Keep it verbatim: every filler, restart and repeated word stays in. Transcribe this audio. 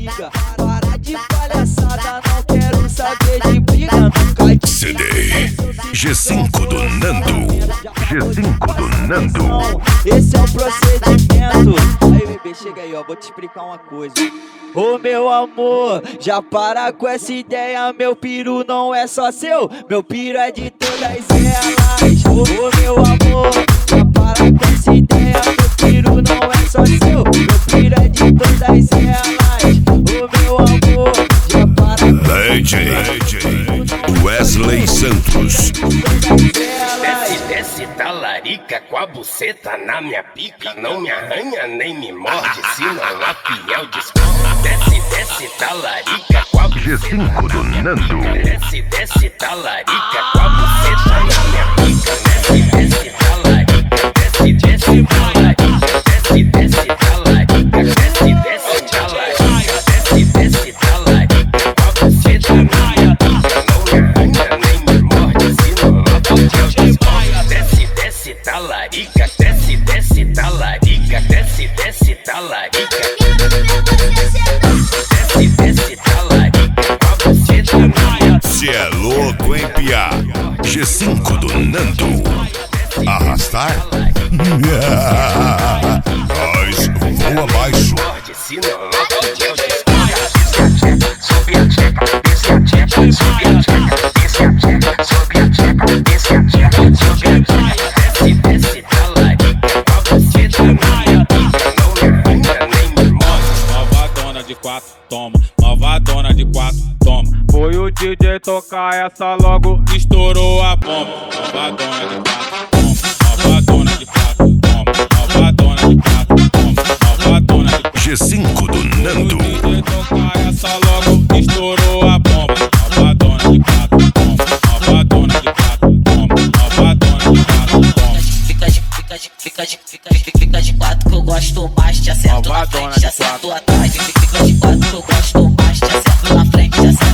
amiga. Para de palhaçada, não quero saber de briga. Nunca te C D G cinco do Nando. G cinco do Nando. Esse é o procedimento. Aí, bebê, chega aí, ó, vou te explicar uma coisa. Ô meu amor, já para com essa ideia. Meu piru não é só seu, meu piru é de todas elas. Ô meu amor, já para com essa ideia. Meu piru não é só seu, meu piru é de todas elas. Ô meu amor, já para com D J Wesley Santos. Desce, desce, talarica com a buceta na minha pica. Não me arranha nem me morde, senão a fiel desconta. Desce, desce, talarica com a G cinco do Nando. Desce, desce, talarica com a buceta na minha pica. Desce, desce, talarica, desce, desce, talarica. Desce, desce, talarica, desce, desce, talarica. Desce, desce, talarica com a buceta na minha pica. Não me arranha nem me morde, senão a fiel desconta. Desce, desce, talarica, desce, desce, talarica. Desce, desce, talarica. Desce, desce, talarica com a buceta na minha pica. Cê é louco, hein, piá? G cinco do Nando. Arrastar? Nós voa abaixo. Morde, senão a fiel desconta. Sobe a tcheca, desce a tcheca, sobe a tcheca, desce a tcheca, sobe a tcheca, desce a tcheca, sobe a tcheca. Desce, desce, talarica com a buceta na minha pica. Não me arranha nem me morde. Nova dona de quatro, toma. Nova dona de quatro, toma. Foi o D J tocar essa, logo estourou a bomba. Nova dona de quatro, toma. Nova dona de quatro, toma. Nova dona de quatro, toma. Nova dona de quatro. G cinco do Nando. Foi o D J tocar essa, logo estourou a bomba. Nova dona de quatro, toma. Nova dona de quatro, toma. Nova dona de quatro, toma. Fica de, fica de, fica de, fica de, fica de quatro que eu gosto mais. Te acerto na frente, te acerto atrás. Fica de quatro que eu gosto mais. Te acerto na frente, te acerto